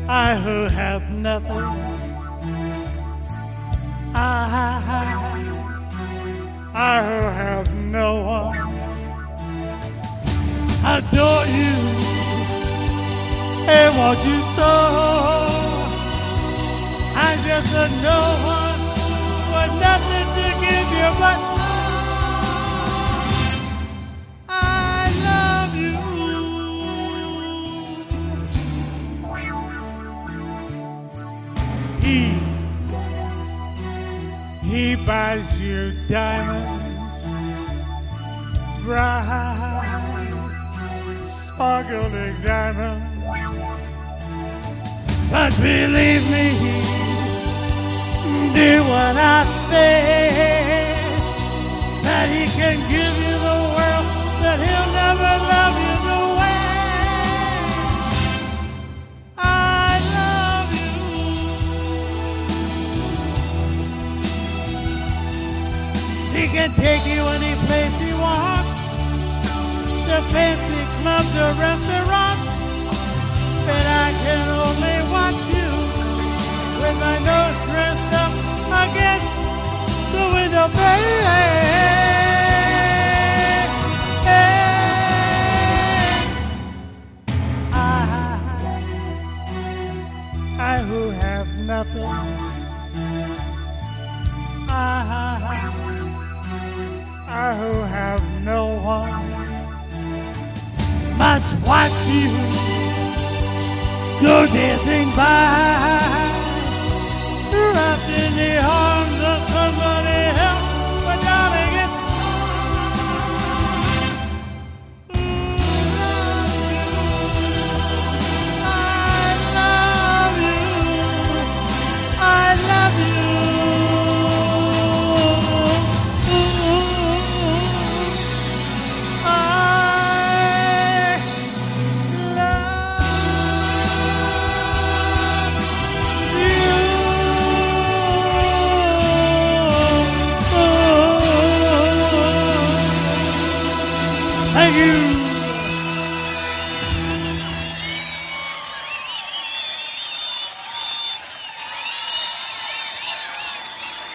I who have nothing, I who have no one, adore you and want you so. I'm just a no one with nothing to give you but I love you. He buys you diamonds, bright, sparkling diamonds. But believe me, do what I say, that he can give you the world, that he'll never love you the way I love you. He can take you any place he wants, the fancy clubs or restaurants, but I can only watch you with my nose dressed up against the window, baby. I who have nothing, I who have no one, must watch you go dancing by, wrapped in the arms of somebody